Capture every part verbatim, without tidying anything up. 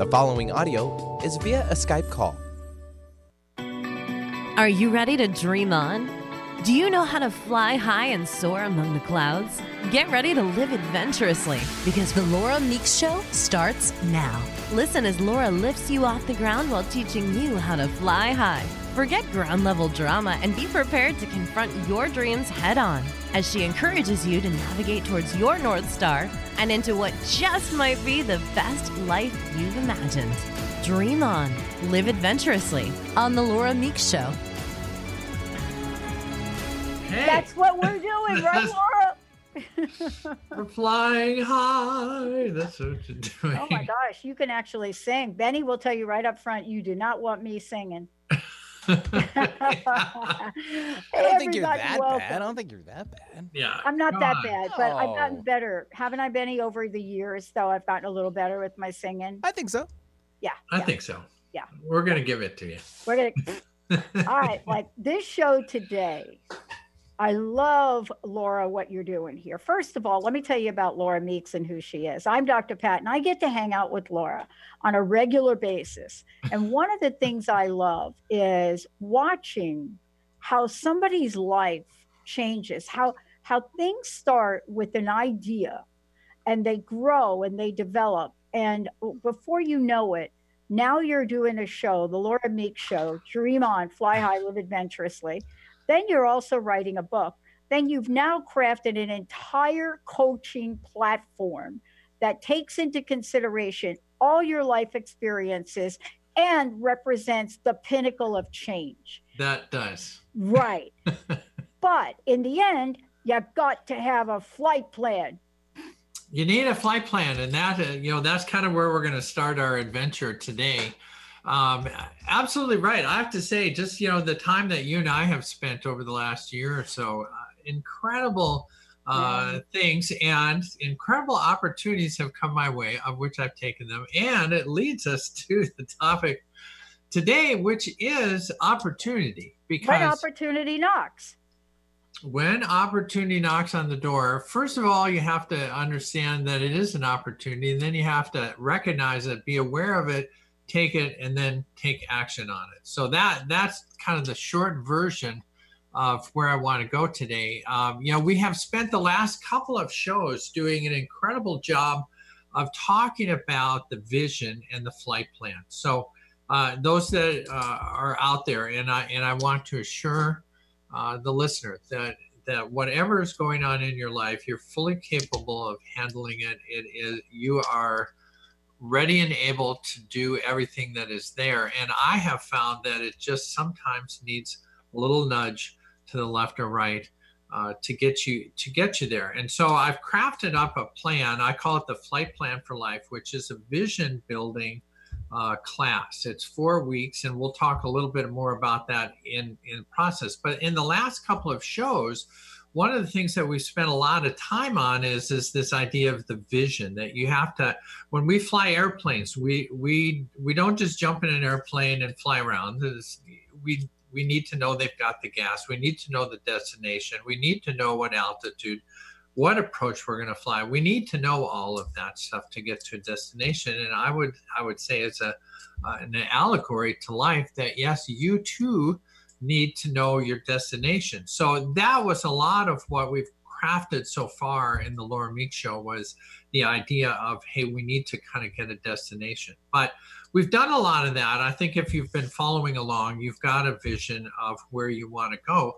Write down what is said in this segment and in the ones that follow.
The following audio is via a Skype call. Are you ready to dream on? Do you know how to fly high and soar among the clouds? Get ready to live adventurously because the Laura Meeks Show starts now. Listen as Laura lifts you off the ground while teaching you how to fly high. Forget ground level drama and be prepared to confront your dreams head on as she encourages you to navigate towards your North Star and into what just might be the best life you've imagined. Dream on, live adventurously on the Laura Meeks Show. Hey. That's what we're doing, right, Laura? We're flying high. That's what you're doing. Oh my gosh, you can actually sing. Benny will tell you right up front, you do not want me singing. I don't think you're that welcome. bad. I don't think you're that bad. Yeah. I'm not that on. bad, but I've gotten Oh. better. Haven't I, Benny, over the years, though? I've gotten a little better with my singing. I think so. Yeah. I yeah. think so. Yeah. We're going to give it to you. We're going to. All right. Like this show today, I love, Laura, what you're doing here. First of all, let me tell you about Laura Meeks and who she is. I'm Doctor Pat, and I get to hang out with Laura on a regular basis. And one of the things I love is watching how somebody's life changes, how how things start with an idea and they grow and they develop. And before you know it, now you're doing a show, the Laura Meeks Show, Dream On, Fly High, Live Adventurously. Then you're also writing a book. Then you've now crafted an entire coaching platform that takes into consideration all your life experiences and represents the pinnacle of change. That does. Right. But in the end, you've got to have a flight plan. You need a flight plan, and that uh, you know that's kind of where we're going to start our adventure today. Um, absolutely right. I have to say, just you know, the time that you and I have spent over the last year or so, uh, incredible uh, Mm. things and incredible opportunities have come my way, of which I've taken them, and it leads us to the topic today, which is opportunity. Because When opportunity knocks. when opportunity knocks on the door, first of all, you have to understand that it is an opportunity, and then you have to recognize it, be aware of it, take it, and then take action on it. So that that's kind of the short version of where I want to go today. Um, you know, we have spent the last couple of shows doing an incredible job of talking about the vision and the flight plan. So uh, those that uh, are out there, and I and I want to assure uh, the listener that that whatever is going on in your life, you're fully capable of handling it. It is you are ready and able to do everything that is there. And I have found that it just sometimes needs a little nudge to the left or right uh, to get you to get you there. And so I've crafted up a plan. I call it the Flight Plan for Life, which is a vision building uh, class. It's four weeks, and we'll talk a little bit more about that in in process. But in the last couple of shows, one of the things that we spent a lot of time on is, is this idea of the vision that you have to, when we fly airplanes, we we we don't just jump in an airplane and fly around. There's, we we need to know they've got the gas. We need to know the destination. We need to know what altitude, what approach we're going to fly. We need to know all of that stuff to get to a destination. And I would I would say it's a uh, an allegory to life that yes, you too need to know your destination. So that was a lot of what we've crafted so far in the Laura Meeks Show, was the idea of, hey, we need to kind of get a destination. But we've done a lot of that. I think if you've been following along, you've got a vision of where you want to go.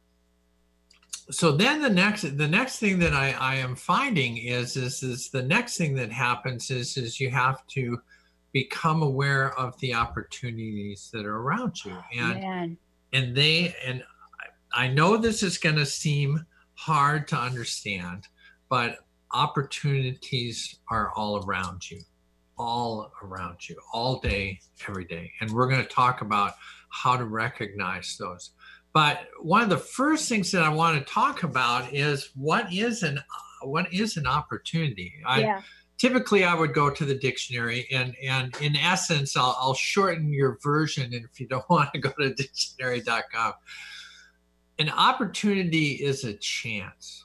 So then the next the next thing that I, I am finding is, is is the next thing that happens is is you have to become aware of the opportunities that are around you. And Man. and they and I know this is going to seem hard to understand, but opportunities are all around you, all around you, all day, every day. And we're going to talk about how to recognize those. But one of the first things that I want to talk about is what is an what is an opportunity? I, Yeah. Typically, I would go to the dictionary, and, and in essence, I'll, I'll shorten your version. And if you don't want to go to dictionary dot com, an opportunity is a chance.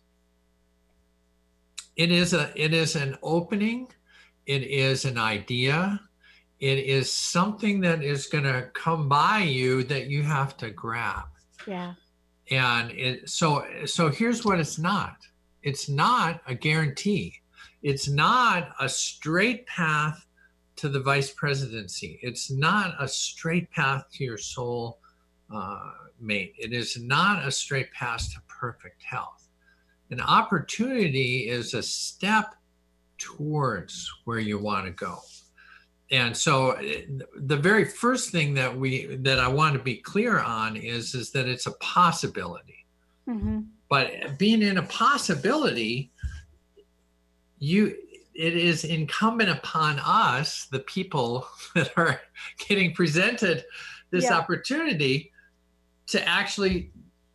It is a it is an opening. It is an idea. it is something that is going to come by you that you have to grab. Yeah. And it, so, so here's what it's not. It's not a guarantee. It's not a straight path to the vice presidency. It's not a straight path to your soul uh, mate. It is not a straight path to perfect health. An opportunity is a step towards where you want to go. And so the very first thing that we that I want to be clear on is, is that it's a possibility. Mm-hmm. But being in a possibility, you it is incumbent upon us, the people that are getting presented this Yeah. opportunity, to actually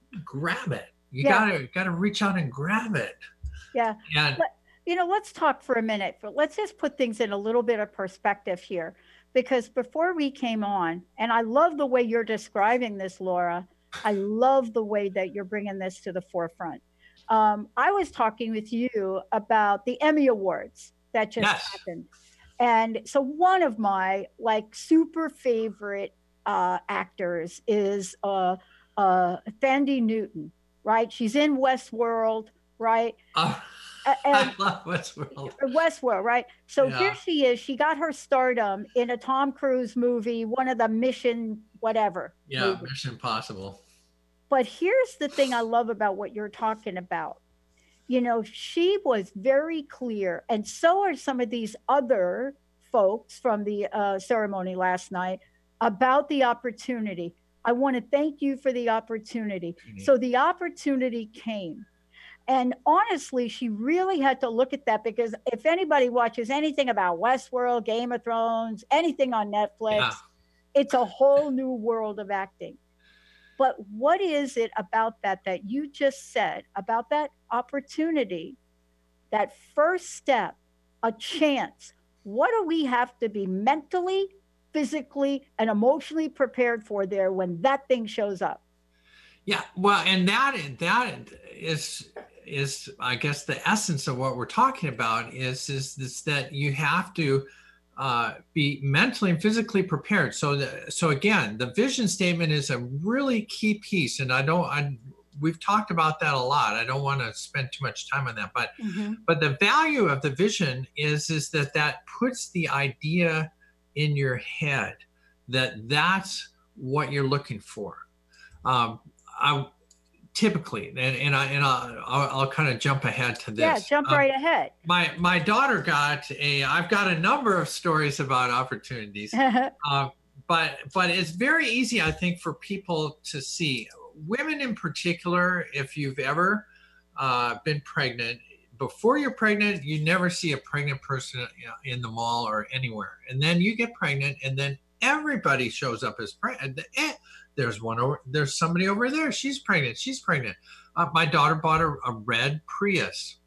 grab it. You Yeah. gotta gotta reach out and grab it. Yeah. And But, you know, let's talk for a minute. For, let's just put things in a little bit of perspective here. Because before we came on, and I love the way you're describing this, Laura, I love the way that you're bringing this to the forefront. Um, I was talking with you about the Emmy Awards that just Yes. happened. And so one of my like super favorite uh, actors is uh, uh, Thandie Newton, right? She's in Westworld, right? uh, A- I And love Westworld. Westworld, right? So Yeah. here she is. She got her stardom in a Tom Cruise movie, one of the Mission whatever. Yeah, movies. Mission Impossible. But here's the thing I love about what you're talking about. You know, she was very clear, and so are some of these other folks from the uh, ceremony last night about the opportunity. I want to thank you for the opportunity. Mhm. So the opportunity came. And honestly, she really had to look at that, because if anybody watches anything about Westworld, Game of Thrones, anything on Netflix, Yeah. it's a whole new world of acting. But what is it about that that you just said, about that opportunity, that first step, a chance? What do we have to be mentally, physically, and emotionally prepared for there when that thing shows up? Yeah, well, and that that is is I guess the essence of what we're talking about is is, is that you have to uh, be mentally and physically prepared. So the, so again, the vision statement is a really key piece, and I don't I we've talked about that a lot. I don't want to spend too much time on that, but Mm-hmm. but the value of the vision is is that that puts the idea in your head that that's what you're looking for. Um, I typically, and, and I and I'll, I'll, I'll kind of jump ahead to this. Yeah, jump Um, right ahead. my my daughter got a. I've got a number of stories about opportunities, uh, but but it's very easy, I think, for people to see. Women in particular, if you've ever uh, been pregnant, before you're pregnant, you never see a pregnant person in the mall or anywhere, and then you get pregnant, and then everybody shows up as pregnant. Eh, there's one over. There's somebody over there. She's pregnant. She's pregnant. Uh, my daughter bought a, a red Prius.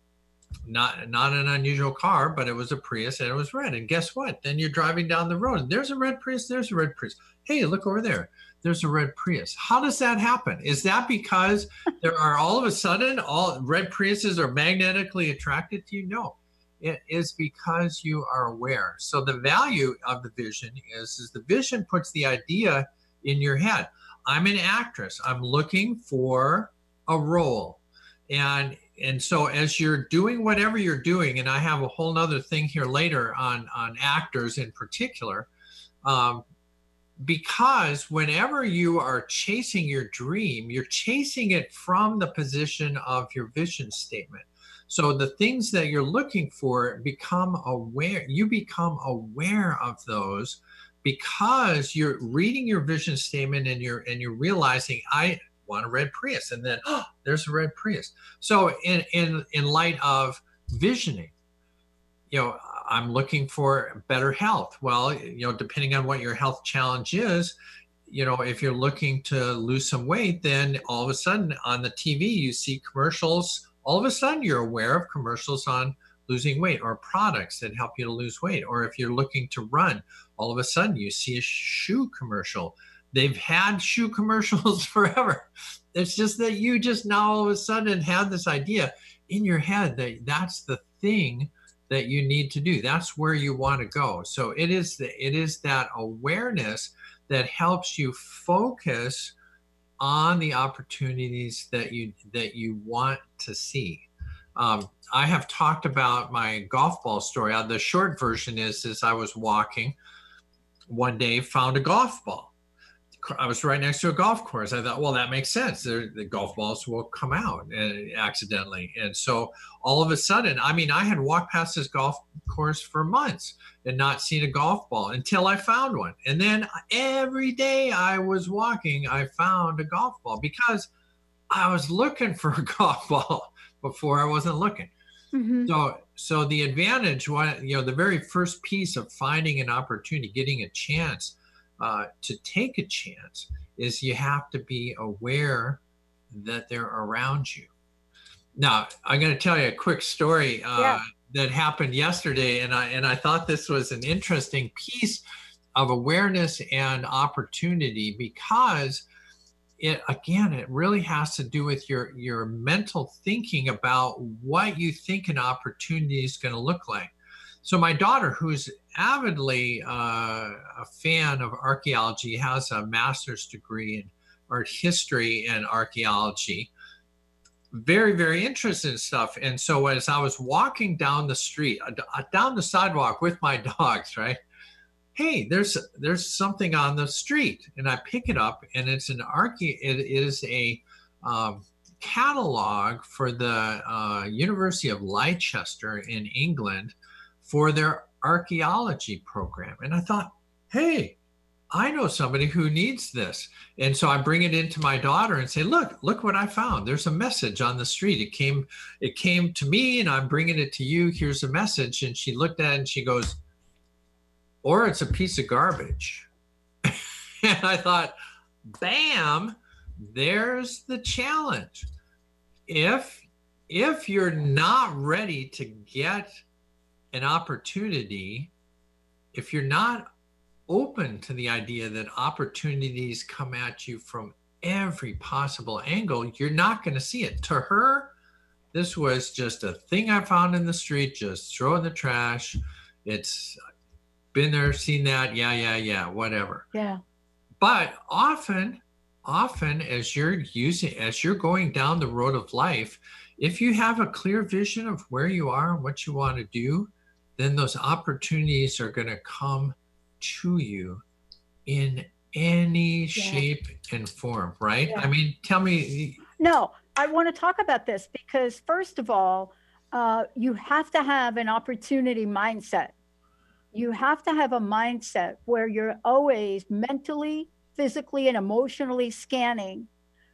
Not not an unusual car, but it was a Prius and it was red. And guess what? Then you're driving down the road and there's a red Prius, there's a red Prius. Hey, look over there. There's a red Prius. How does that happen? Is that because there are all of a sudden all red Priuses are magnetically attracted to you? No. It is because you are aware. So the value of the vision is, is the vision puts the idea in your head. I'm an actress. I'm looking for a role. And and so as you're doing whatever you're doing, and I have a whole nother thing here later on, on actors in particular, um, because whenever you are chasing your dream, you're chasing it from the position of your vision statement. So the things that you're looking for become aware, you become aware of those because you're reading your vision statement and you're and you're realizing, I want a red Prius, and then oh, there's a red Prius. So in in in light of visioning, you know, I'm looking for better health. Well, you know, depending on what your health challenge is, you know, if you're looking to lose some weight, then all of a sudden on the T V you see commercials. All of a sudden you're aware of commercials on losing weight or products that help you to lose weight. Or if you're looking to run, all of a sudden you see a shoe commercial. They've had shoe commercials forever. It's just that you just now all of a sudden had this idea in your head that that's the thing that you need to do. That's where you want to go. So it is the, it is that awareness that helps you focus on the opportunities that you that you want to see. Um, I have talked about my golf ball story. Uh, The short version is, is I was walking one day, found a golf ball. I was right next to a golf course. I thought, well, that makes sense. They're, the golf balls will come out uh, accidentally. And so all of a sudden, I mean, I had walked past this golf course for months and not seen a golf ball until I found one. And then every day I was walking, I found a golf ball because I was looking for a golf ball before I wasn't looking. Mhm. So, so the advantage, one, you know, the very first piece of finding an opportunity, getting a chance uh, to take a chance, is you have to be aware that they're around you. Now, I'm going to tell you a quick story uh, Yeah. that happened yesterday, and I and I thought this was an interesting piece of awareness and opportunity because it again, it really has to do with your your mental thinking about what you think an opportunity is going to look like. So my daughter, who's avidly uh, a fan of archaeology, has a master's degree in art history and archaeology, very, very interested in stuff. And so as I was walking down the street, uh, down the sidewalk with my dogs, right? Hey, there's there's something on the street, and I pick it up, and it's an archae. It is a um, catalog for the uh, University of Leicester in England for their archaeology program. And I thought, hey, I know somebody who needs this. And so I bring it into my daughter and say, look, look what I found. There's a message on the street. It came, it came to me, and I'm bringing it to you. Here's a message. And she looked at it and she goes, or it's a piece of garbage. And I thought, bam, there's the challenge. If, if you're not ready to get an opportunity, if you're not open to the idea that opportunities come at you from every possible angle, you're not going to see it. To her, this was just a thing I found in the street, just throw in the trash. It's been there, seen that, yeah, yeah, yeah, whatever. Yeah. But often, often as you're using, as you're going down the road of life, if you have a clear vision of where you are and what you want to do, then those opportunities are going to come to you in any Yeah. shape and form, right? Yeah. I mean, tell me. No, I want to talk about this because, first of all, uh, you have to have an opportunity mindset. You have to have a mindset where you're always mentally, physically, and emotionally scanning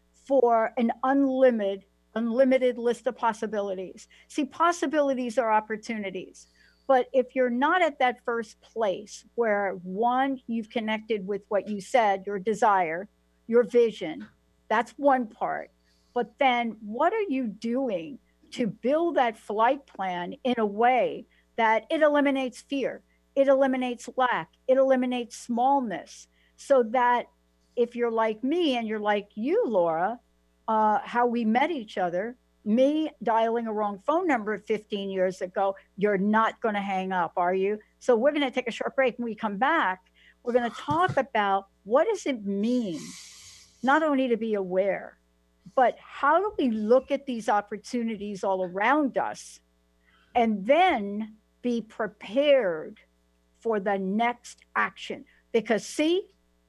for an unlimited, unlimited list of possibilities. See, possibilities are opportunities. But if you're not at that first place where, one, you've connected with what you said, your desire, your vision, that's one part. But then what are you doing to build that flight plan in a way that it eliminates fear, it eliminates lack, it eliminates smallness, so that if you're like me and you're like you, Laura, uh, how we met each other, me dialing a wrong phone number fifteen years ago, you're not going to hang up, are you? So we're going to take a short break. When we come back, we're going to talk about what does it mean, not only to be aware, but how do we look at these opportunities all around us and then be prepared for the next action? Because see,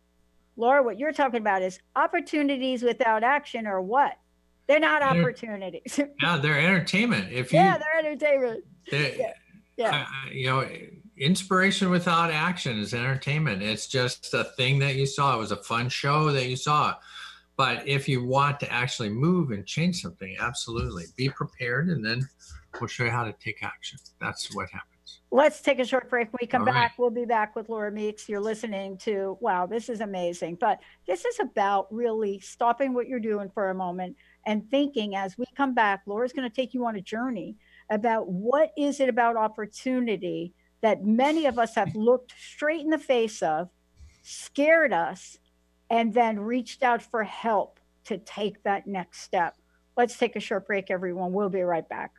Laura, what you're talking about is opportunities without action are what? They're not Enter- opportunities. Yeah, they're entertainment. If you, Yeah, they're entertainment. they- Yeah. Yeah. uh, you know, inspiration without action is entertainment. It's just a thing that you saw. It was a fun show that you saw. But if you want to actually move and change something, absolutely be prepared, and then we'll show you how to take action. That's what happens. Let's take a short break. When we come All right. back, we'll be back with Laura Meeks. You're listening to, wow, this is amazing. But this is about really stopping what you're doing for a moment and thinking as we come back. Laura's going to take you on a journey about what is it about opportunity that many of us have looked straight in the face of, scared us, and then reached out for help to take that next step. Let's take a short break, everyone. We'll be right back.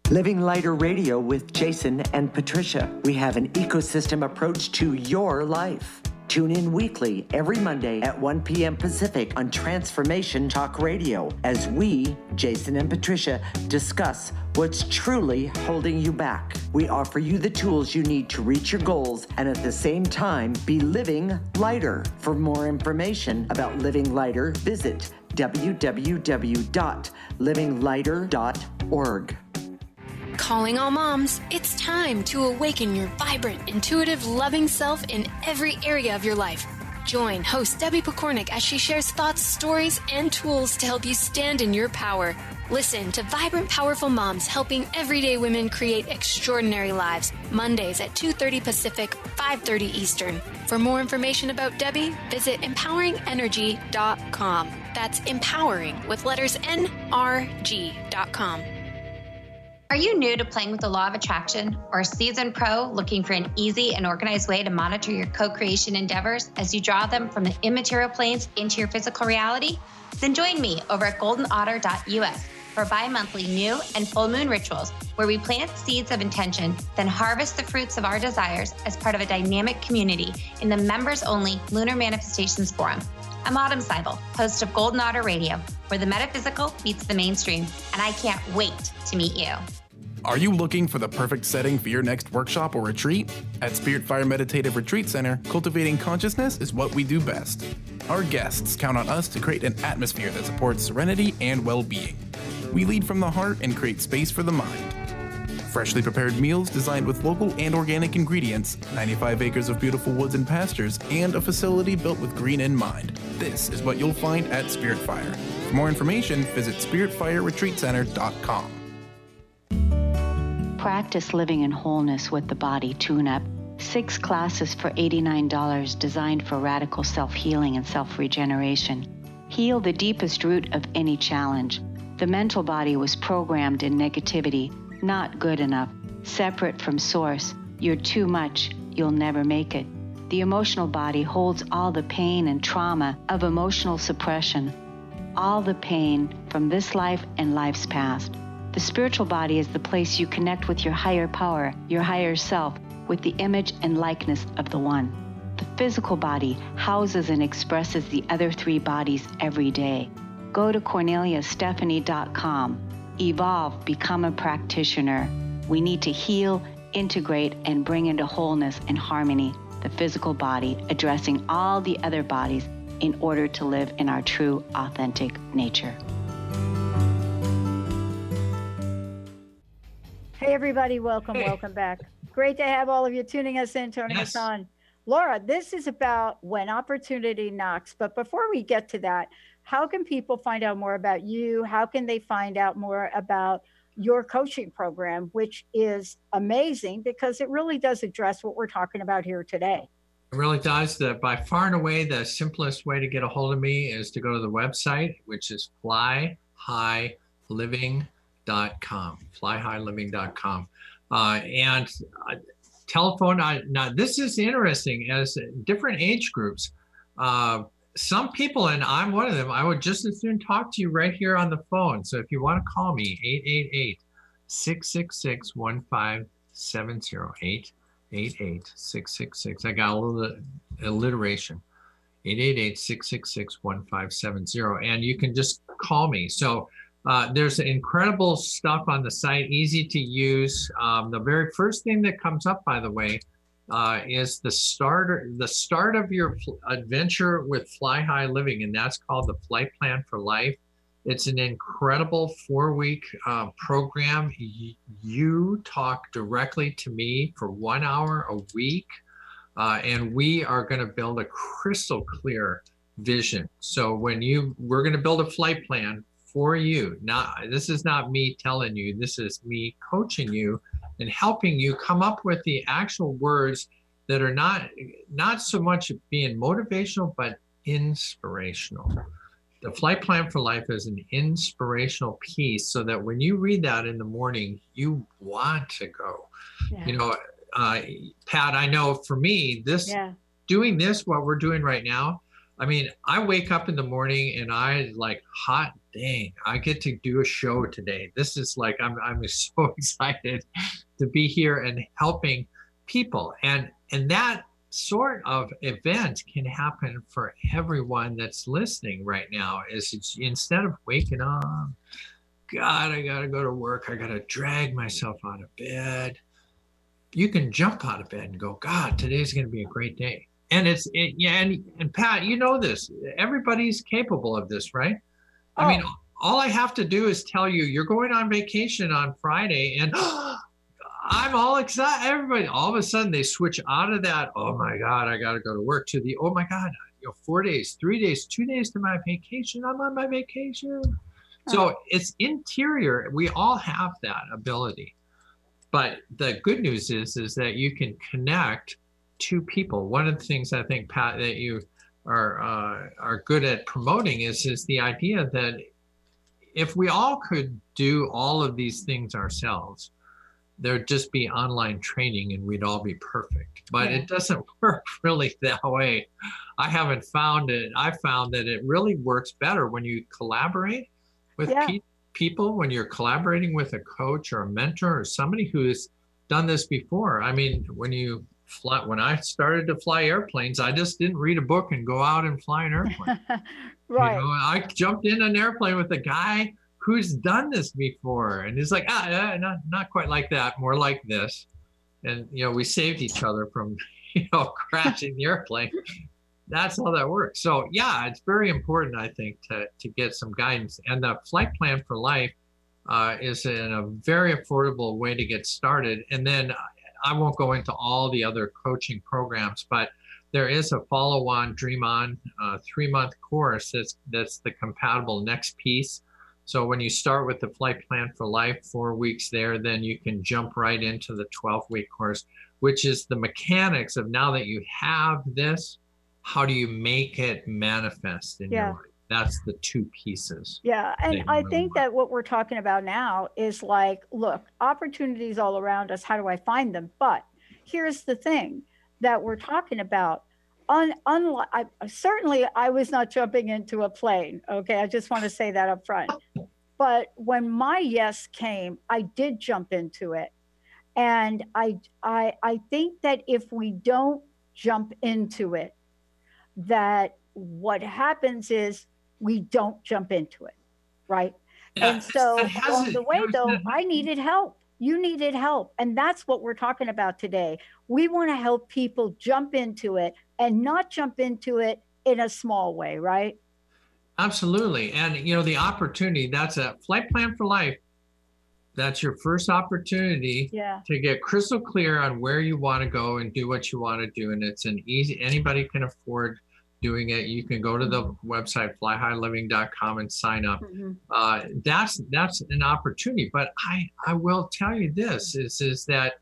Living Lighter Radio with Jason and Patricia. We have an ecosystem approach to your life. Tune in weekly every Monday at one p.m. Pacific on Transformation Talk Radio as we, Jason and Patricia, discuss what's truly holding you back. We offer you the tools you need to reach your goals and at the same time be living lighter. For more information about Living Lighter, visit w w w dot living lighter dot org. Calling all moms, it's time to awaken your vibrant, intuitive, loving self in every area of your life. Join host Debbie Pokornik as she shares thoughts, stories, and tools to help you stand in your power. Listen to Vibrant, Powerful Moms helping everyday women create extraordinary lives. Mondays at two thirty Pacific, five thirty Eastern. For more information about Debbie, visit empowering energy dot com. That's empowering with letters N R G dot com. Are you new to playing with the law of attraction or a seasoned pro looking for an easy and organized way to monitor your co-creation endeavors as you draw them from the immaterial planes into your physical reality? Then join me over at golden otter dot u s for bi-monthly new and full moon rituals where we plant seeds of intention, then harvest the fruits of our desires as part of a dynamic community in the members-only Lunar Manifestations Forum. I'm Autumn Seibel, host of Golden Otter Radio, where the metaphysical meets the mainstream, and I can't wait to meet you. Are you looking for the perfect setting for your next workshop or retreat? At Spirit Fire Meditative Retreat Center, cultivating consciousness is what we do best. Our guests count on us to create an atmosphere that supports serenity and well-being. We lead from the heart and create space for the mind. Freshly prepared meals designed with local and organic ingredients, ninety-five acres of beautiful woods and pastures, and a facility built with green in mind. This is what you'll find at Spirit Fire. For more information, visit spirit fire retreat center dot com. Practice living in wholeness with the body tune-up. Six classes for eighty-nine dollars designed for radical self-healing and self-regeneration. Heal the deepest root of any challenge. The mental body was programmed in negativity, not good enough, separate from source. You're too much, you'll never make it. The emotional body holds all the pain and trauma of emotional suppression, all the pain from this life and life's past. The spiritual body is the place you connect with your higher power, your higher self, with the image and likeness of the One. The physical body houses and expresses the other three bodies every day. Go to cornelia stephanie dot com. Evolve, become a practitioner. We need to heal, integrate, and bring into wholeness and harmony the physical body, addressing all the other bodies in order to live in our true, authentic nature. Hey, everybody. Welcome. Hey. Welcome back. Great to have all of you tuning us in, turning Yes. us on. Laura, this is about when opportunity knocks. But before we get to that, how can people find out more about you? How can they find out more about your coaching program, which is amazing because it really does address what we're talking about here today? It really does. The, by far and away, the simplest way to get a hold of me is to go to the website, which is fly high living dot com, fly high living dot com. Uh, and uh, telephone, uh, now this is interesting as different age groups. Uh, some people, and I'm one of them, I would just as soon talk to you right here on the phone. So if you want to call me, eight eight eight, six six six, one five seven zero, eight eight eight, six six six. I got a little alliteration. eight eight eight, six six six, one five seven zero. And you can just call me. So uh, there's incredible stuff on the site, easy to use. Um, the very first thing that comes up, by the way, uh, is the starter, the start of your adventure with Fly High Living, and that's called the Flight Plan for Life. It's an incredible four-week uh, program. Y- you talk directly to me for one hour a week, uh, and we are going to build a crystal clear vision. So when you, we're going to build a flight plan for you. Not, this is not me telling you, this is me coaching you and helping you come up with the actual words that are not, not so much being motivational, but inspirational. The Flight Plan for Life is an inspirational piece so that when you read that in the morning, you want to go. Yeah. You know, uh, Pat, I know for me, this, yeah. doing this, what we're doing right now, I mean, I wake up in the morning and I like, hot dang, I get to do a show today. This is like, I'm, I'm so excited to be here and helping people. And, and that sort of event can happen for everyone that's listening right now. Is it's, instead of waking up, God, I gotta go to work, I gotta drag myself out of bed, you can jump out of bed and go, God, today's gonna be a great day. And it's, it, yeah, and, and Pat, you know this, everybody's capable of this, right? Oh. I mean, all I have to do is tell you, you're going on vacation on Friday, and I'm all excited. Everybody, all of a sudden, they switch out of that, oh my God, I got to go to work, to the, oh my God, you know, four days, three days, two days to my vacation. I'm on my vacation. Oh. So it's interior. We all have that ability. But the good news is, is that you can connect to people. One of the things I think, Pat, that you are uh, are good at promoting is is the idea that if we all could do all of these things ourselves, there'd just be online training and we'd all be perfect. But yeah. It doesn't work really that way. I haven't found it. I found that it really works better when you collaborate with yeah. pe- people, when you're collaborating with a coach or a mentor or somebody who's done this before. I mean, when you fly, when I started to fly airplanes, I just didn't read a book and go out and fly an airplane. Right. You know, I jumped in an airplane with a guy who's done this before, and he's like, ah, yeah, not not quite like that, more like this. And you know, we saved each other from, you know, crashing the airplane. That's how that works. So yeah, it's very important, I think, to to get some guidance. And the Flight Plan for Life uh, is in a very affordable way to get started. And then I won't go into all the other coaching programs, but there is a follow-on Dream On uh, three-month course that's that's the compatible next piece. So when you start with the Flight Plan for Life, four weeks there, then you can jump right into the twelve-week course, which is the mechanics of, now that you have this, how do you make it manifest in yeah. your life? That's the two pieces. Yeah, and I really think want. that what we're talking about now is like, look, opportunities all around us. How do I find them? But here's the thing that we're talking about. Un, unlike, I, certainly, I was not jumping into a plane. Okay, I just want to say that up front. But when my yes came, I did jump into it, and I, I, I think that if we don't jump into it, that what happens is we don't jump into it, right? Yeah, and so along the way, though, I needed help. You needed help. And that's what we're talking about today. We want to help people jump into it and not jump into it in a small way, right? Absolutely. And, you know, the opportunity, that's a Flight Plan for Life. That's your first opportunity yeah. to get crystal clear on where you want to go and do what you want to do. And it's an easy, anybody can afford doing it. You can go to the website fly high living dot com and sign up. Mm-hmm. Uh, that's that's an opportunity. But I, I will tell you this is, is that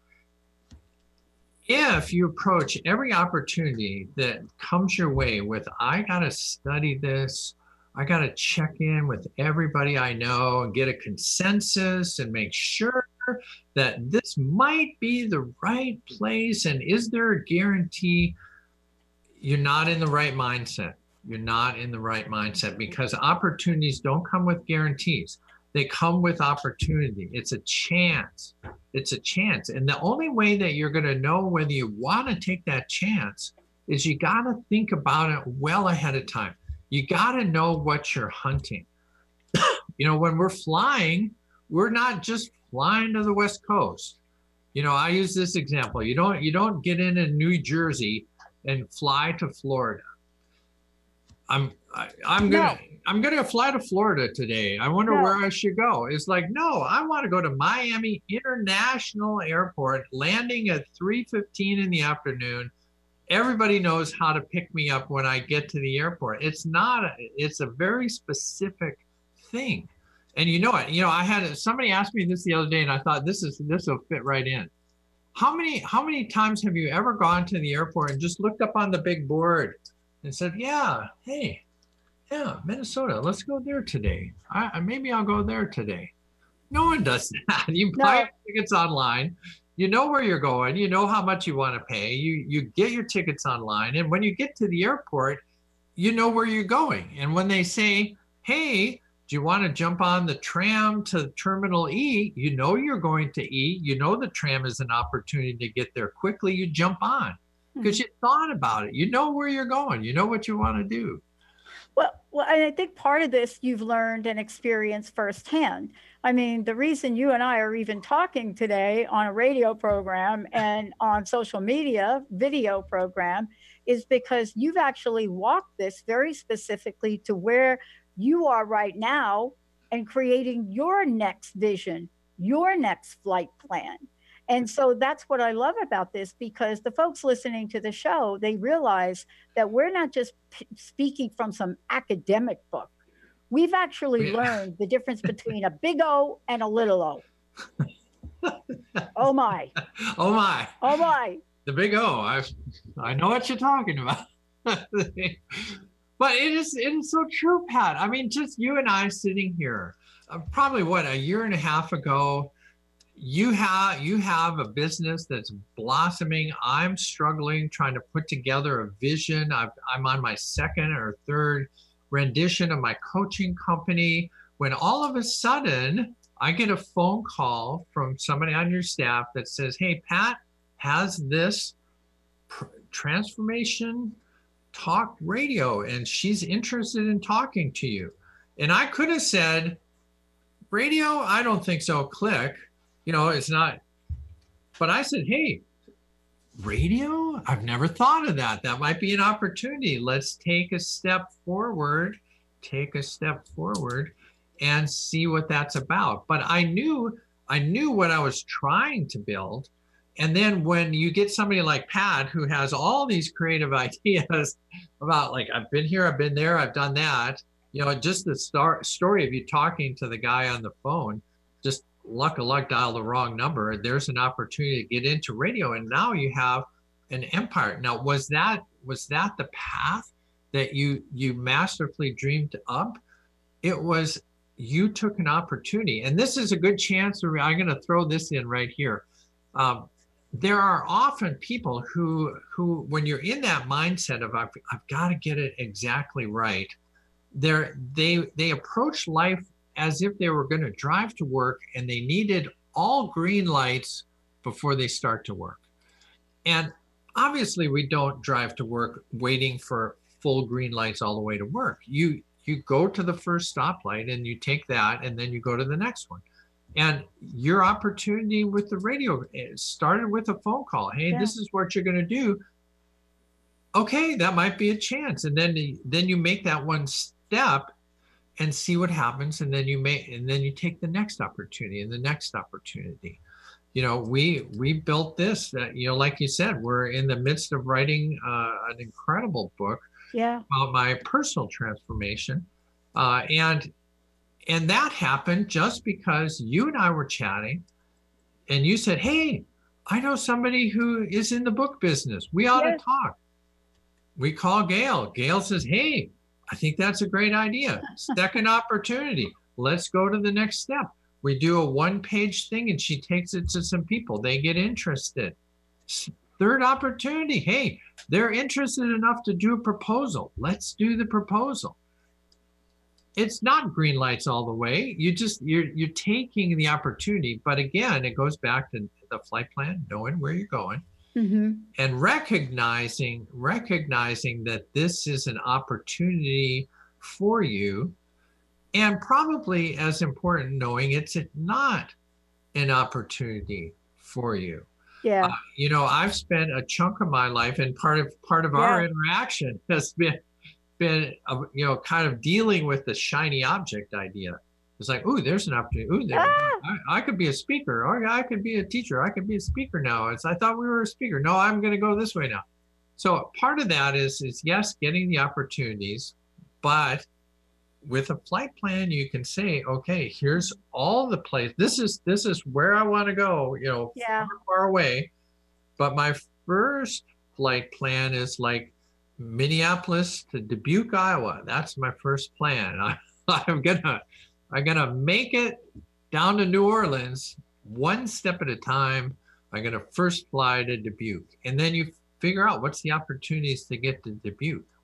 if you approach every opportunity that comes your way with, I got to study this, I got to check in with everybody I know and get a consensus and make sure that this might be the right place, and is there a guarantee? You're not in the right mindset. You're not in the right mindset, because opportunities don't come with guarantees. They come with opportunity. It's a chance. It's a chance. And the only way that you're going to know whether you want to take that chance is you got to think about it well ahead of time. You got to know what you're hunting. You know, when we're flying, we're not just flying to the West Coast. You know, I use this example. You don't, you don't get into New Jersey and fly to Florida. I'm I, I'm gonna no. I'm gonna fly to Florida today. I wonder no. where I should go. It's like, no, I want to go to Miami International Airport, landing at three fifteen in the afternoon. Everybody knows how to pick me up when I get to the airport. It's not a, it's a very specific thing. And you know it. You know, I had somebody asked me this the other day, and I thought this is this will fit right in. How many how many times have you ever gone to the airport and just looked up on the big board and said, yeah, hey, yeah, Minnesota, let's go there today. I, maybe I'll go there today. No one does that. You buy no. tickets online. You know where you're going. You know how much you want to pay. You you get your tickets online. And when you get to the airport, you know where you're going. And when they say, hey, do you want to jump on the tram to Terminal E? You know you're going to E. You know the tram is an opportunity to get there quickly. You jump on because mm-hmm. you thought about it. You know where you're going. You know what you want to do. Well, well, I think part of this you've learned and experienced firsthand. I mean, the reason you and I are even talking today on a radio program and on social media video program is because you've actually walked this very specifically to where you are right now and creating your next vision, your next flight plan. And so that's what I love about this, because the folks listening to the show, they realize that we're not just p- speaking from some academic book. We've actually yeah. learned the difference between a big O and a little O. Oh my. Oh my. Oh my. The big O. I I know what you're talking about. But it is it is so true, Pat. I mean, just you and I sitting here, uh, probably what, a year and a half ago, you have you have a business that's blossoming. I'm struggling trying to put together a vision. I've, I'm on my second or third rendition of my coaching company, when all of a sudden I get a phone call from somebody on your staff that says, hey, Pat has this pr- transformation talk radio and she's interested in talking to you. And I could have said, radio, I don't think so, click. You know, it's not. But I said, hey, radio? I've never thought of that. That might be an opportunity. Let's take a step forward, take a step forward and see what that's about. But I knew, I knew what I was trying to build. And then when you get somebody like Pat, who has all these creative ideas about, like, I've been here, I've been there, I've done that, you know, just the star- story of you talking to the guy on the phone, just luck of luck, dial the wrong number. There's an opportunity to get into radio. And now you have an empire. Now, was that, was that the path that you, you masterfully dreamed up? It was, you took an opportunity. And this is a good chance. To, I'm going to throw this in right here. Um, there are often people who, who, when you're in that mindset of, I've, I've got to get it exactly right, they're, they, they approach life as if they were going to drive to work and they needed all green lights before they start to work. And obviously we don't drive to work waiting for full green lights all the way to work. You, you go to the first stoplight and you take that and then you go to the next one. And your opportunity with the radio started with a phone call. Hey, yeah. This is what you're going to do. Okay, that might be a chance. And then, then you make that one step and see what happens. And then you may, and then you take the next opportunity and the next opportunity. You know, we, we built this, uh, you know, like you said, we're in the midst of writing uh, an incredible book yeah. about my personal transformation. Uh, and, and that happened just because you and I were chatting and you said, hey, I know somebody who is in the book business. We ought yes. to talk. We call Gail. Gail says, hey, I think that's a great idea. Second opportunity. Let's go to the next step. We do a one-page thing and she takes it to some people. They get interested. Third opportunity. Hey, they're interested enough to do a proposal. Let's do the proposal. It's not green lights all the way. You just, you're, you're taking the opportunity. But again, it goes back to the flight plan, knowing where you're going. Mm-hmm. And recognizing, recognizing that this is an opportunity for you, and probably as important, knowing it's not an opportunity for you. Yeah. Uh, you know, I've spent a chunk of my life, and part of part of yeah. our interaction has been been uh, you know, kind of dealing with the shiny object idea. It's like, ooh, there's an opportunity. Ooh, there, ah! I, I could be a speaker, or I could be a teacher. I could be a speaker now. It's, I thought we were a speaker. No, I'm going to go this way now. So part of that is, is yes, getting the opportunities, but with a flight plan, you can say, okay, here's all the place. This is, this is where I want to go, you know, yeah. far, far away. But my first flight plan is like Minneapolis to Dubuque, Iowa. That's my first plan. I, I'm gonna, I'm gonna make it down to New Orleans one step at a time. I'm gonna first fly to Dubuque, and then you figure out what's the opportunities to get to Dubuque.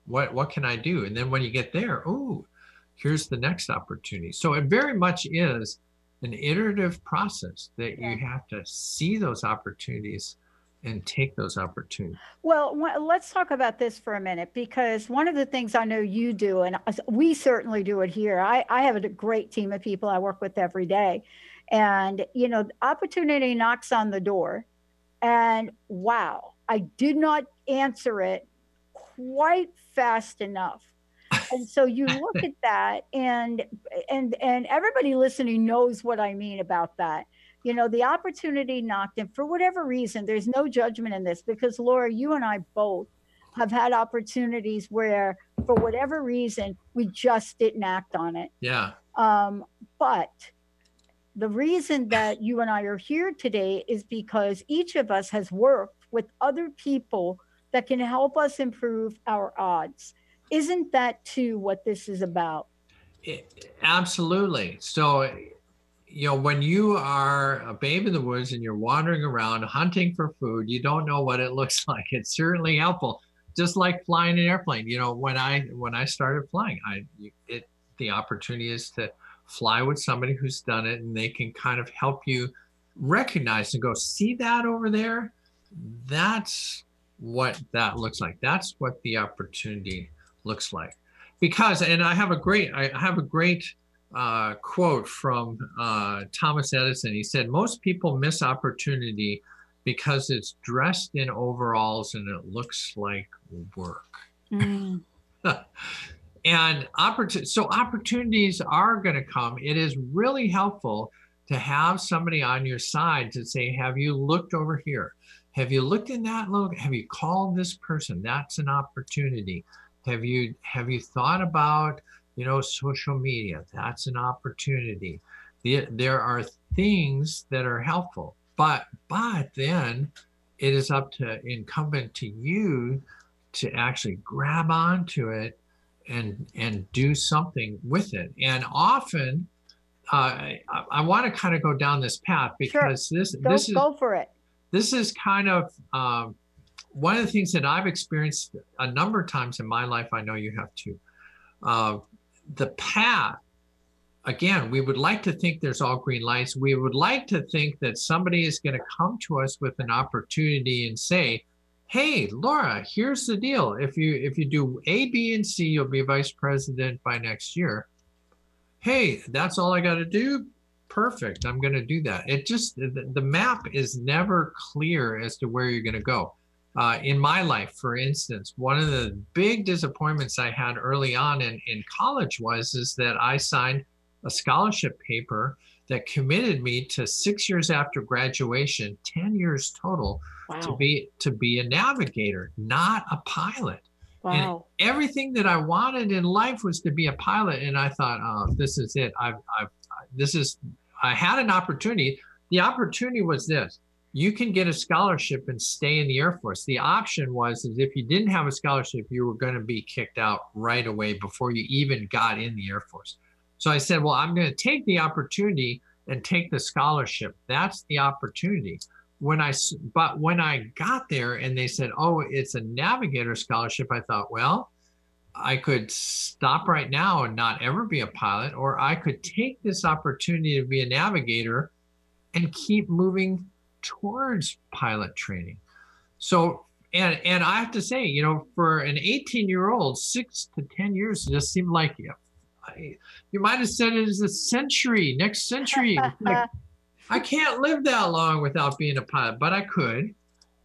what, what can I do? And then when you get there, oh, here's the next opportunity. So it very much is an iterative process that Yeah. you have to see those opportunities and take those opportunities. Well, wh- let's talk about this for a minute, because one of the things I know you do, and us- we certainly do it here. I, I have a great team of people I work with every day. And, you know, opportunity knocks on the door, and wow, I did not answer it quite fast enough. And so you look at that, and and and everybody listening knows what I mean about that. You know, the opportunity knocked, and for whatever reason, there's no judgment in this, because Laura, you and I both have had opportunities where, for whatever reason, we just didn't act on it. Yeah. Um, but the reason that you and I are here today is because each of us has worked with other people that can help us improve our odds. Isn't that too what this is about? It, absolutely. So, you know, when you are a babe in the woods and you're wandering around hunting for food, you don't know what it looks like. It's certainly helpful. Just like flying an airplane. You know, when I when I started flying, I it the opportunity is to fly with somebody who's done it, and they can kind of help you recognize and go, see that over there? That's what that looks like. That's what the opportunity looks like. Because, and I have a great, I have a great uh, quote from uh, Thomas Edison. He said, most people miss opportunity because it's dressed in overalls and it looks like work. Mm. And opportun- so opportunities are going to come. It is really helpful to have somebody on your side to say, have you looked over here? Have you looked in that look? Have you called this person? That's an opportunity. Have you have you thought about, you know, social media? That's an opportunity. The, there are things that are helpful, but but then it is up to incumbent to you to actually grab onto it and and do something with it. And often, uh, I, I want to kind of go down this path, because Sure. this Go, this is go for it. this is kind of um, one of the things that I've experienced a number of times in my life. I know you have too. Uh, the path, again, we would like to think there's all green lights. We would like to think that somebody is going to come to us with an opportunity and say, hey, Laura, here's the deal. If you if you do A, B, and C, you'll be vice president by next year. Hey, that's all I got to do? Perfect. I'm going to do that. It just, the, the map is never clear as to where you're going to go. Uh, in my life, for instance, one of the big disappointments I had early on in, in college was is that I signed a scholarship paper that committed me to six years after graduation, ten years total, Wow. to be to be a navigator, not a pilot. Wow. And everything that I wanted in life was to be a pilot. And I thought, oh, this is it. I've, I've, this is, I had an opportunity. The opportunity was this: you can get a scholarship and stay in the Air Force. The option was, is if you didn't have a scholarship, you were going to be kicked out right away before you even got in the Air Force. So I said, well, I'm going to take the opportunity and take the scholarship. That's the opportunity. When I, but when I got there and they said, oh, it's a navigator scholarship, I thought, well, I could stop right now and not ever be a pilot, or I could take this opportunity to be a navigator and keep moving towards pilot training. So, and and I have to say, you know, for an eighteen year old, six to ten years just seemed like, yeah, I, you might have said it as a century, next century. Like, I can't live that long without being a pilot, but I could.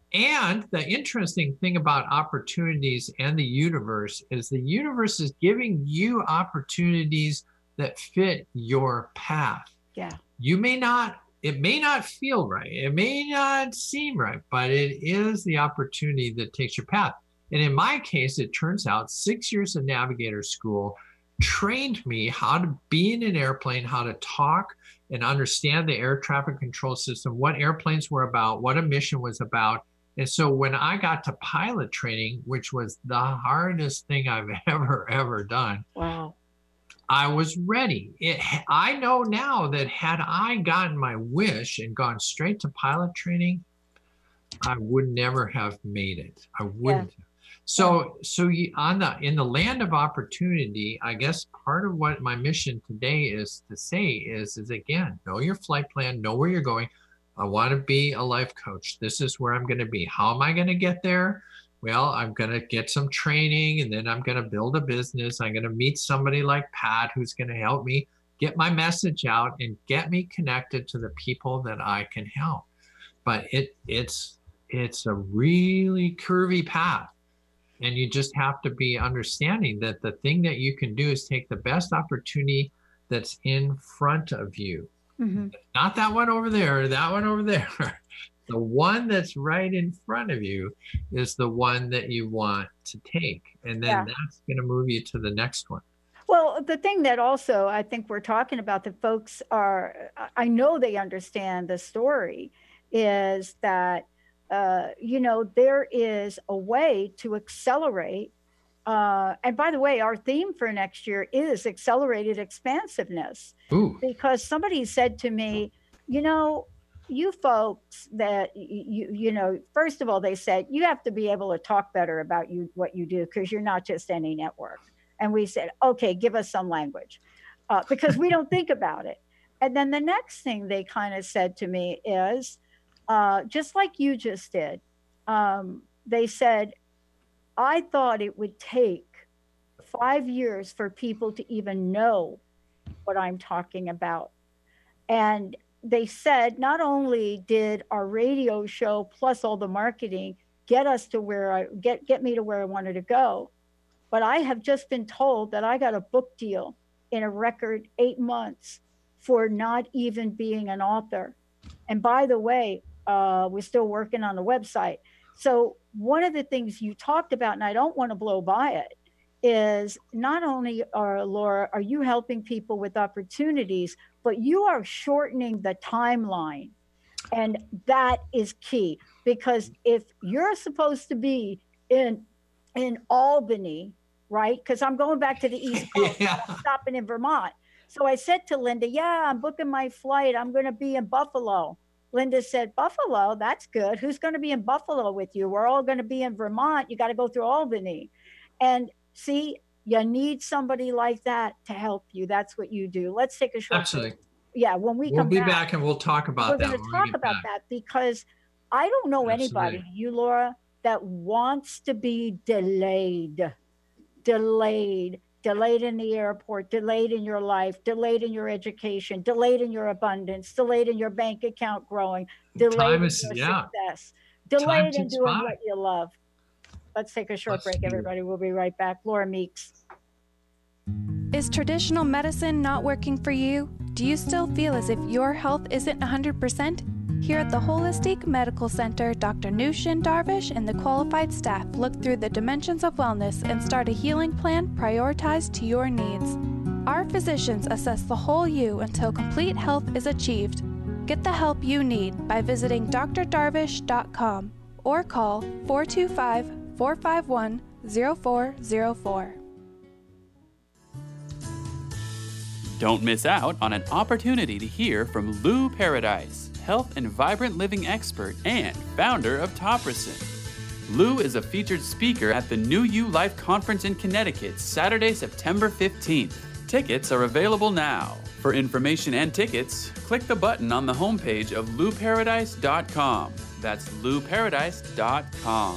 And the interesting thing about opportunities and the universe is the universe is giving you opportunities that fit your path. Yeah. You may not, it may not feel right. It may not seem right, but it is the opportunity that takes your path. And in my case, it turns out six years of navigator school trained me how to be in an airplane, how to talk and understand the air traffic control system, what airplanes were about, what a mission was about. And so when I got to pilot training, which was the hardest thing I've ever, ever done, Wow. I was ready. It, I know now that had I gotten my wish and gone straight to pilot training, I would never have made it. I wouldn't. Yeah. So, so you, on the in the land of opportunity, I guess part of what my mission today is to say is, is again, know your flight plan, know where you're going. I want to be a life coach. This is where I'm going to be. How am I going to get there? Well, I'm going to get some training, and then I'm going to build a business. I'm going to meet somebody like Pat who's going to help me get my message out and get me connected to the people that I can help. But it it's it's a really curvy path. And you just have to be understanding that the thing that you can do is take the best opportunity that's in front of you. Mm-hmm. Not that one over there, that one over there. The one that's right in front of you is the one that you want to take. And then yeah. that's going to move you to the next one. Well, the thing that also I think we're talking about that folks are, I know they understand the story, is that Uh, you know, there is a way to accelerate. Uh, and by the way, our theme for next year is accelerated expansiveness. Ooh. Because somebody said to me, you know, you folks that you, you know, first of all, they said, you have to be able to talk better about you, what you do, because you're not just any network. And we said, okay, give us some language, uh, because we don't think about it. And then the next thing they kind of said to me is, Uh, just like you just did, um, they said, I thought it would take five years for people to even know what I'm talking about. And they said, not only did our radio show plus all the marketing get us to where I get, get me to where I wanted to go, but I have just been told that I got a book deal in a record eight months for not even being an author. And by the way, Uh, we're still working on the website. So one of the things you talked about, and I don't want to blow by it, is not only are, Laura, are you helping people with opportunities, but you are shortening the timeline. And that is key, because if you're supposed to be in, in Albany, right? Because I'm going back to the East Coast, yeah. I'm stopping in Vermont. So I said to Linda, yeah, I'm booking my flight. I'm going to be in Buffalo. Linda said, Buffalo, that's good. Who's going to be in Buffalo with you? We're all going to be in Vermont. You got to go through Albany. And see, you need somebody like that to help you. That's what you do. Let's take a short Absolutely. break. Yeah, when we we'll come be back, back and we'll talk about we're that. We're going to talk about back. that, because I don't know Absolutely. anybody, you, Laura, that wants to be delayed, delayed. Delayed in the airport, delayed in your life, delayed in your education, delayed in your abundance, delayed in your bank account growing, delayed Time is, in your yeah. success, delayed in doing spot. what you love. Let's take a short Let's break, everybody. We'll be right back. Laura Meeks. Is traditional medicine not working for you? Do you still feel as if your health isn't one hundred percent? Here at the Holistic Medical Center, Doctor Nushin Darvish and the qualified staff look through the dimensions of wellness and start a healing plan prioritized to your needs. Our physicians assess the whole you until complete health is achieved. Get the help you need by visiting d r darvish dot com or call four two five, four five one, zero four zero four. Don't miss out on an opportunity to hear from Lou Paradise, health and vibrant living expert and founder of Topricin. Lou is a featured speaker at the New You Life Conference in Connecticut, Saturday, September fifteenth. Tickets are available now. For information and tickets, click the button on the homepage of lou paradise dot com. That's lou paradise dot com.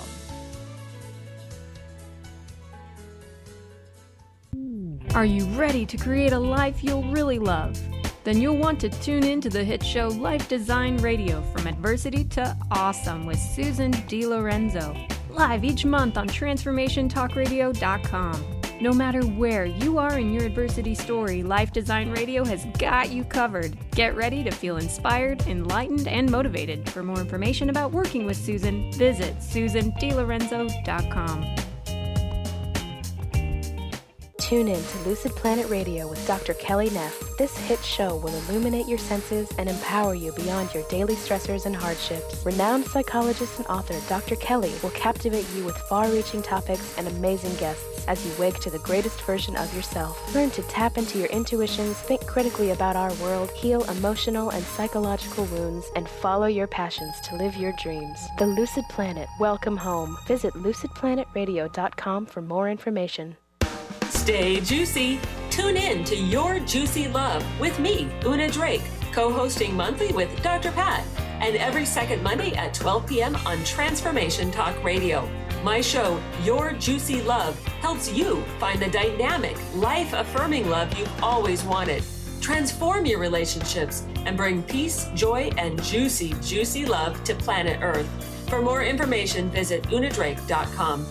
Are you ready to create a life you'll really love? Then you'll want to tune in to the hit show Life Design Radio, From Adversity to Awesome with Susan DiLorenzo, live each month on transformation talk radio dot com. No matter where you are in your adversity story, Life Design Radio has got you covered. Get ready to feel inspired, enlightened, and motivated. For more information about working with Susan, visit susan di lorenzo dot com. Tune in to Lucid Planet Radio with Doctor Kelly Neff. This hit show will illuminate your senses and empower you beyond your daily stressors and hardships. Renowned psychologist and author Doctor Kelly will captivate you with far-reaching topics and amazing guests as you wake to the greatest version of yourself. Learn to tap into your intuitions, think critically about our world, heal emotional and psychological wounds, and follow your passions to live your dreams. The Lucid Planet. Welcome home. Visit lucid planet radio dot com for more information. Stay juicy. Tune in to Your Juicy Love with me, Una Drake, co-hosting monthly with Doctor Pat, and every second Monday at twelve p.m. on Transformation Talk Radio. My show, Your Juicy Love, helps you find the dynamic, life-affirming love you've always wanted. Transform your relationships and bring peace, joy, and juicy, juicy love to planet Earth. For more information, visit una drake dot com.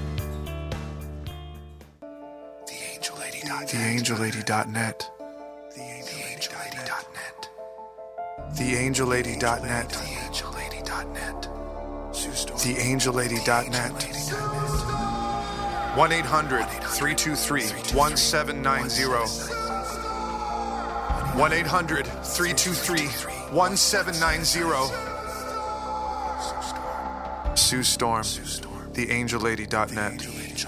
the angel lady dot net. the angel lady dot net. the angel lady dot net. the angel lady dot net. the angel lady dot net. one eight hundred, three two three, one seven nine zero. one eight hundred, three two three, one seven nine zero. Sue Storm, the angel lady dot net.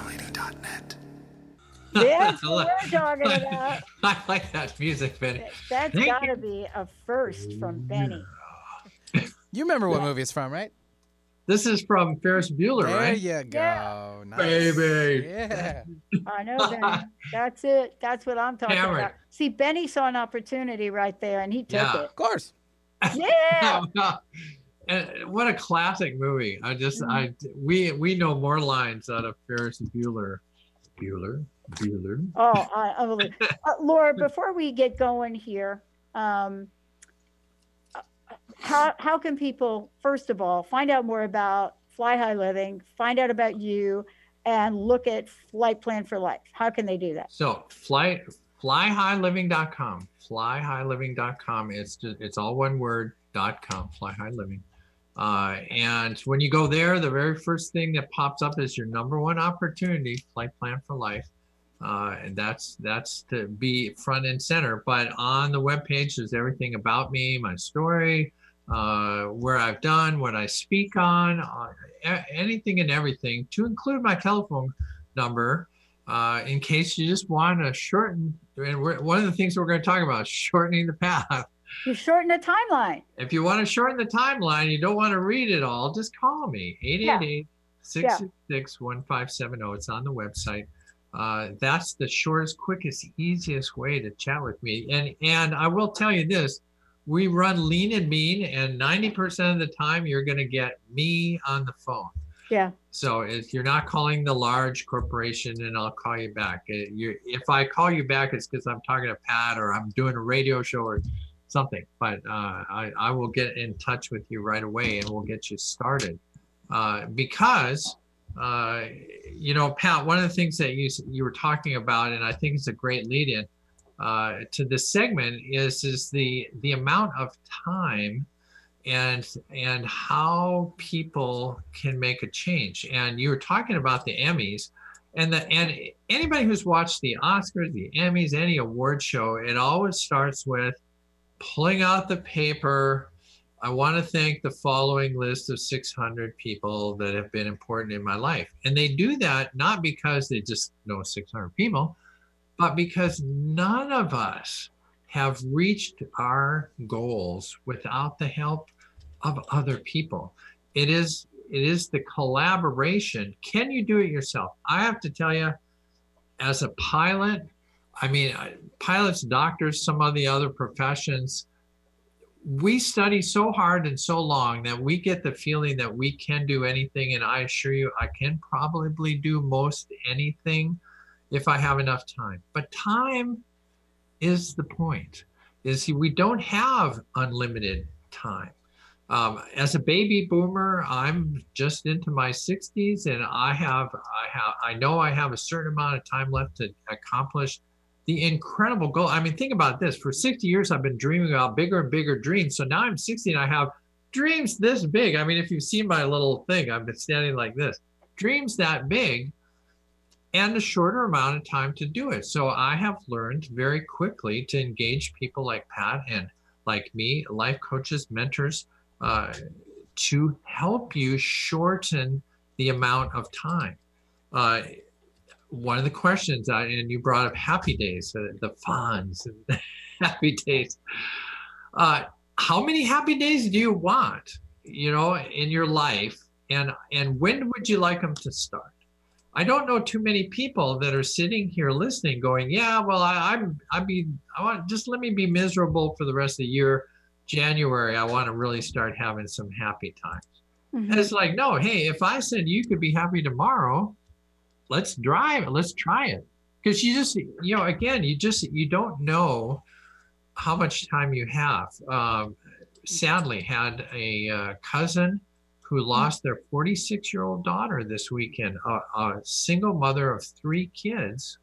That's what we're talking about. I like that music, Benny. That's Thank got to you. be a first from Benny. You remember what movie it's from, right? This is from Ferris Bueller, There right? you go. Yeah. Nice. Baby. Yeah. I know, Benny. That's it. That's what I'm talking Cameron. about. See, Benny saw an opportunity right there, and he took Yeah. it. Of course. Yeah. And what a classic movie. I just, I, we, we know more lines out of Ferris Bueller. Bueller? Bueller? Oh, I, I believe. Uh, Laura, before we get going here, um, how how can people, first of all, find out more about Fly High Living, find out about you, and look at Flight Plan for Life? How can they do that? So fly, fly high living dot com. fly high living dot com. It's just, it's all one word, dot com, Fly High Living. Uh, and when you go there, the very first thing that pops up is your number one opportunity, Flight Plan for Life. Uh, and that's that's to be front and center. But on the webpage, there's everything about me, my story, uh, where I've done, what I speak on, uh, a- anything and everything, to include my telephone number, uh, in case you just want to shorten. And we're, one of the things we're going to talk about is shortening the path. You shorten the timeline. If you want to shorten the timeline, you don't want to read it all, just call me, eight eight eight, six six six, one five seven zero. It's on the website. Uh, that's the shortest, quickest, easiest way to chat with me. And and I will tell you this, we run lean and mean, and ninety percent of the time you're going to get me on the phone. Yeah. So if you're not calling the large corporation, and I'll call you back. Uh, you, if I call you back, it's because I'm talking to Pat or I'm doing a radio show or something. But uh, I, I will get in touch with you right away and we'll get you started. Uh, because, uh, you know, Pat, one of the things that you you were talking about, and I think it's a great lead-in uh, to this segment, is is the the amount of time and and how people can make a change. And you were talking about the Emmys, and the and anybody who's watched the Oscars, the Emmys, any award show, it always starts with pulling out the paper. I want to thank the following list of six hundred people that have been important in my life. And they do that not because they just know six hundred people, but because none of us have reached our goals without the help of other people. It is it is the collaboration. Can you do it yourself? I have to tell you, as a pilot, I mean, pilots, doctors, some of the other professions, we study so hard and so long that we get the feeling that we can do anything. And I assure you, I can probably do most anything if I have enough time. But time is the point, is we don't have unlimited time. Um, as a baby boomer, I'm just into my sixties, and I have, I have, I know I have a certain amount of time left to accomplish the incredible goal. I mean, think about this. For sixty years, I've been dreaming about bigger and bigger dreams. So now I'm sixty and I have dreams this big. I mean, if you've seen my little thing, I've been standing like this. Dreams that big. and a shorter amount of time to do it. So I have learned very quickly to engage people like Pat and like me, life coaches, mentors, uh, to help you shorten the amount of time. Uh, one of the questions, uh, and you brought up happy days, uh, the funds and happy days. Uh, how many happy days do you want, you know, in your life? And, and when would you like them to start? I don't know too many people that are sitting here listening going, yeah, well, I, I'm, I be, I want, just let me be miserable for the rest of the year. January, I want to really start having some happy times. Mm-hmm. And it's like, no, hey, if I said you could be happy tomorrow, let's drive, let's try it. Because you just, you know, again, you just, you don't know how much time you have. Um, sadly, had a uh, cousin who lost their forty-six-year-old daughter this weekend, a, a single mother of three kids,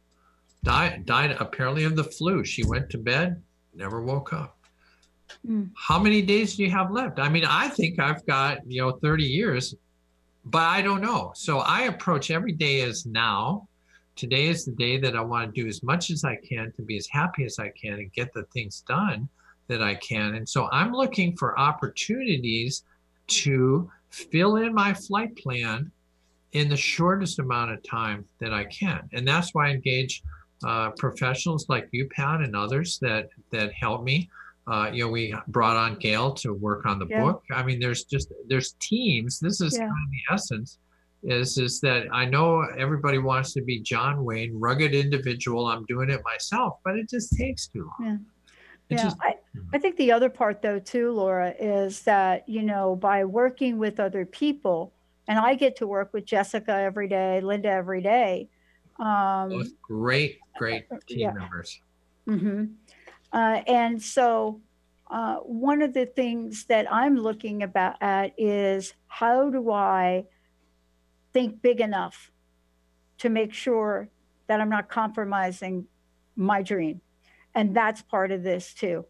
died, died apparently of the flu. She went to bed, never woke up. Mm. How many days do you have left? I mean, I think I've got, you know, thirty years, but I don't know. So I approach every day as now. Today is the day that I want to do as much as I can to be as happy as I can and get the things done that I can. And so I'm looking for opportunities to fill in my flight plan in the shortest amount of time that I can. And that's why I engage uh, professionals like you, Pat, and others that that help me. Uh, you know, we brought on Gail to work on the yeah. book. I mean, there's just, there's teams. This is yeah. kind of the essence is, is that I know everybody wants to be John Wayne, rugged individual. I'm doing it myself, but it just takes too long. Yeah. Yeah, just, I, I think the other part, though, too, Laura, is that, you know, by working with other people, and I get to work with Jessica every day, Linda every day. Um, Both great, great team yeah. members. Mm-hmm. Uh, and so uh, one of the things that I'm looking about at is how do I think big enough to make sure that I'm not compromising my dream? And that's part of this too.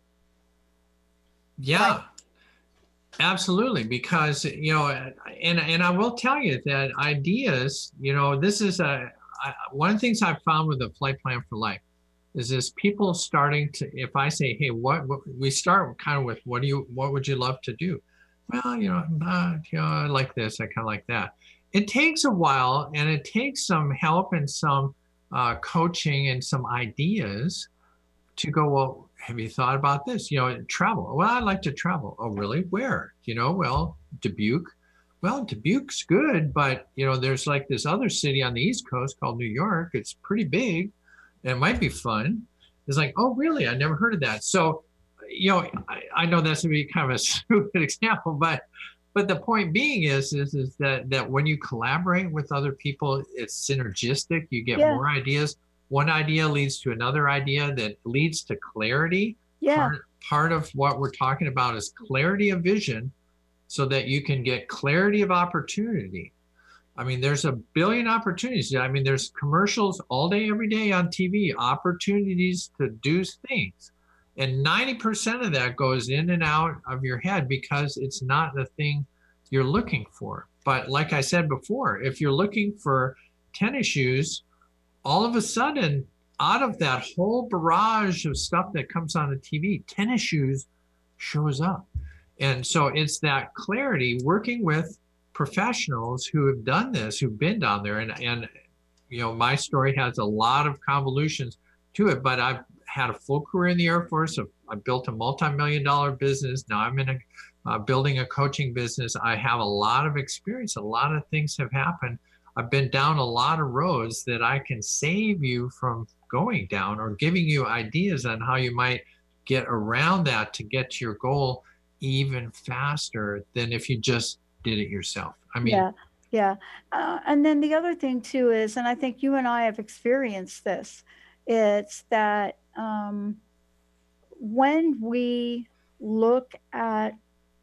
Yeah, right? Absolutely. Because, you know, and, and I will tell you that ideas, you know, this is a, I, one of the things I've found with the Flight Plan for Life is this people starting to, if I say, hey, what, what we start kind of with, what do you, what would you love to do? Well, you know, uh, you know, I like this, I kind of like that. It takes a while and it takes some help and some uh, coaching and some ideas to go, well, have you thought about this? You know, travel. Well, I'd like to travel. Oh, really? Where? You know, well, Dubuque. Well, Dubuque's good, but, you know, there's like this other city on the East Coast called New York. It's pretty big and it might be fun. It's like, oh, really? I never heard of that. So, you know, I, I know that's going to be kind of a stupid example, but but the point being is, is, is that, that when you collaborate with other people, it's synergistic. You get yeah. more ideas. One idea leads to another idea that leads to clarity. Yeah. Part, part of what we're talking about is clarity of vision so that you can get clarity of opportunity. I mean, there's a billion opportunities. I mean, there's commercials all day, every day on T V, opportunities to do things. And ninety percent of that goes in and out of your head because it's not the thing you're looking for. But like I said before, if you're looking for tennis shoes, all of a sudden, out of that whole barrage of stuff that comes on the T V, tennis shoes shows up. And so it's that clarity working with professionals who have done this, who've been down there. And, and you know, my story has a lot of convolutions to it, but I've had a full career in the Air Force. I've, I've built a multi-million dollar business. Now I'm in a uh, building a coaching business. I have a lot of experience. A lot of things have happened. I've been down a lot of roads that I can save you from going down or giving you ideas on how you might get around that to get to your goal even faster than if you just did it yourself. I mean, yeah, yeah. Uh, and then the other thing too is, and I think you and I have experienced this, it's that um, when we look at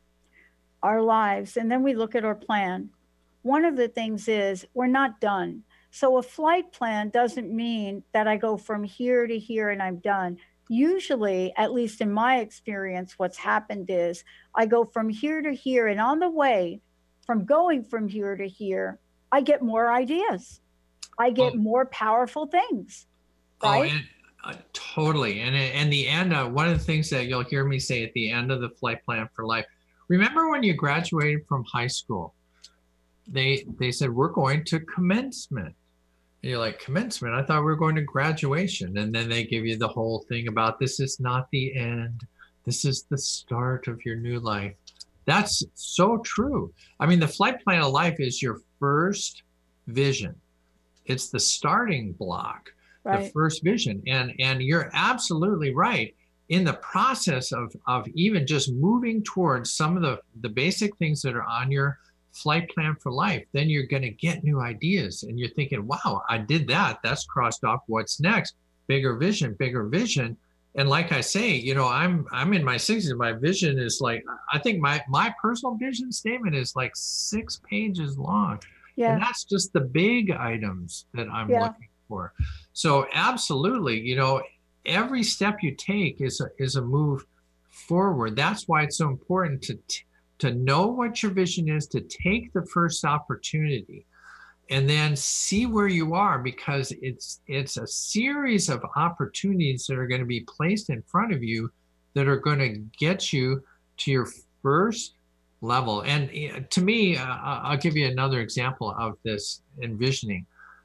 our lives and then we look at our plan, one of the things is we're not done. So a flight plan doesn't mean that I go from here to here and I'm done. Usually, at least in my experience, what's happened is I go from here to here, and on the way from going from here to here, I get more ideas. I get more powerful things. Right? Oh, and, uh, totally. And and the end, uh, one of the things that you'll hear me say at the end of the Flight Plan for Life, remember when you graduated from high school, they they said, we're going to commencement. And you're like, commencement? I thought we were going to graduation. And then they give you the whole thing about this is not the end. This is the start of your new life. That's so true. I mean, the Flight Plan of Life is your first vision. It's the starting block, right. The first vision. And and you're absolutely right. In the process of, of even just moving towards some of the, the basic things that are on your Flight Plan for Life, then you're going to get new ideas. And you're thinking, wow, I did that. That's crossed off. What's next? Bigger vision, bigger vision. And like I say, you know, I'm I'm in my sixties. My vision is like, I think my, my personal vision statement is like six pages long. Yeah. And that's just the big items that I'm yeah. looking for. So absolutely, you know, every step you take is a, is a move forward. That's why it's so important to t- to know what your vision is, to take the first opportunity and then see where you are, because it's it's a series of opportunities that are going to be placed in front of you that are going to get you to your first level. And to me, uh, I'll give you another example of this envisioning.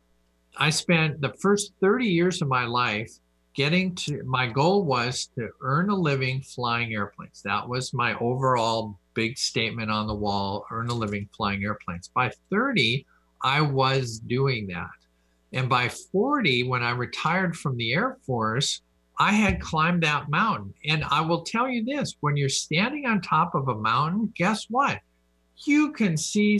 I spent the first thirty years of my life getting to, my goal was to earn a living flying airplanes. That was my overall big statement on the wall, earn a living flying airplanes. By thirty, I was doing that. And by forty, when I retired from the Air Force, I had climbed that mountain. And I will tell you this, when you're standing on top of a mountain, guess what? You can see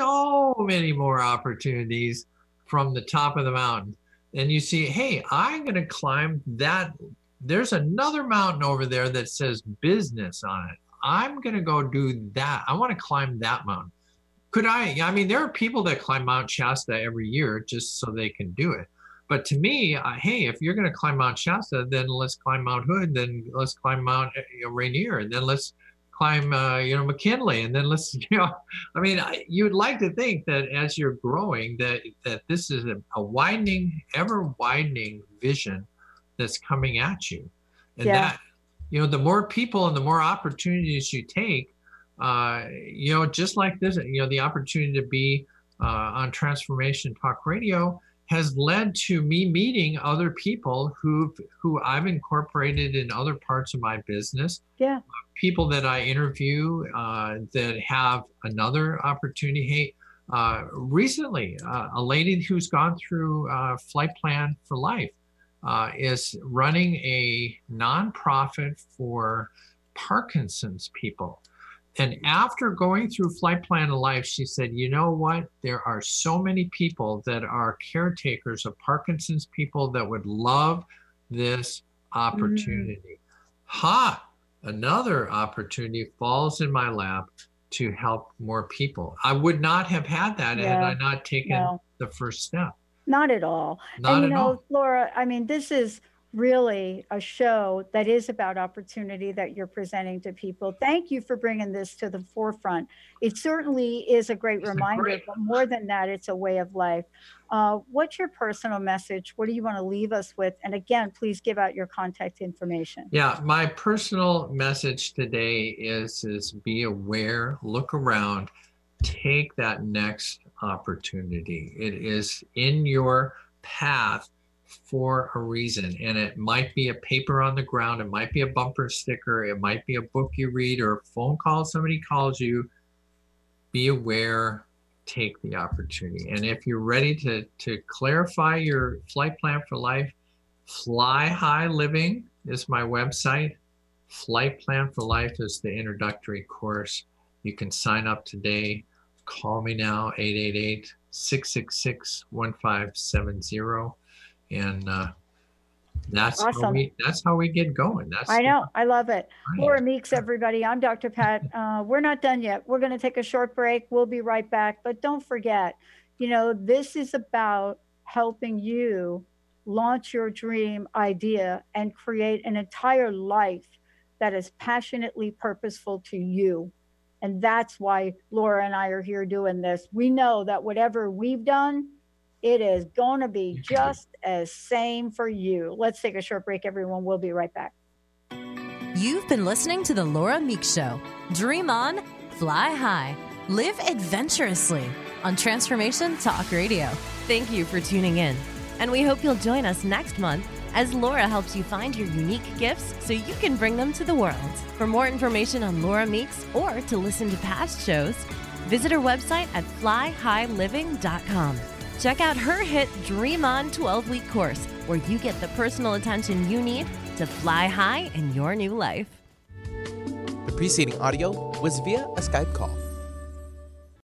so many more opportunities from the top of the mountain. And you see, hey, I'm going to climb that. There's another mountain over there that says business on it. I'm going to go do that. I want to climb that mountain. Could I? I mean, there are people that climb Mount Shasta every year just so they can do it. But to me, uh, hey, if you're going to climb Mount Shasta, then let's climb Mount Hood, then let's climb Mount you know, Rainier, and then let's climb, uh, you know, McKinley, and then let's, you know, I mean, I, you'd like to think that as you're growing, that that this is a, a widening, ever widening vision that's coming at you, and yeah. that, you know, the more people and the more opportunities you take, uh, you know, just like this, you know, the opportunity to be uh, on Transformation Talk Radio has led to me meeting other people who who I've incorporated in other parts of my business. Yeah. People that I interview uh, that have another opportunity. Hey, uh, recently, uh, a lady who's gone through uh, Flight Plan for Life uh, is running a nonprofit for Parkinson's people. And after going through Flight Plan of Life, she said, you know what? There are so many people that are caretakers of Parkinson's people that would love this opportunity. Mm. Ha! Another opportunity falls in my lap to help more people. I would not have had that yeah. had I not taken no. the first step. Not at all. Not and you at know, all. Laura, I mean, this is really a show that is about opportunity that you're presenting to people. Thank you for bringing this to the forefront. It certainly is a great it's reminder, great. But more than that, it's a way of life. Uh, what's your personal message? What do you want to leave us with? And again, please give out your contact information. Yeah, my personal message today is, is be aware, look around, take that next opportunity. It is in your path for a reason, and it might be a paper on the ground, it might be a bumper sticker, it might be a book you read or a phone call somebody calls you. Be aware, take the opportunity. And if you're ready to to clarify your Flight Plan for Life, Fly High Living is my website. Flight Plan for Life is the introductory course. You can sign up today. Call me now, eight eight eight, six six six, one five seven zero. And uh, that's awesome. how we that's how we get going. That's I know. I love it. Right. Laura Meeks, everybody. I'm Doctor Pat. Uh, we're not done yet. We're going to take a short break. We'll be right back. But don't forget, you know, this is about helping you launch your dream idea and create an entire life that is passionately purposeful to you. And that's why Laura and I are here doing this. We know that whatever we've done, it is going to be just as same for you. Let's take a short break, everyone. We'll be right back. You've been listening to The Laura Meeks Show. Dream on, fly high, live adventurously on Transformation Talk Radio. Thank you for tuning in. And we hope you'll join us next month as Laura helps you find your unique gifts so you can bring them to the world. For more information on Laura Meeks or to listen to past shows, visit her website at fly high living dot com. Check out her hit Dream On twelve-week course, where you get the personal attention you need to fly high in your new life. The preceding audio was via a Skype call.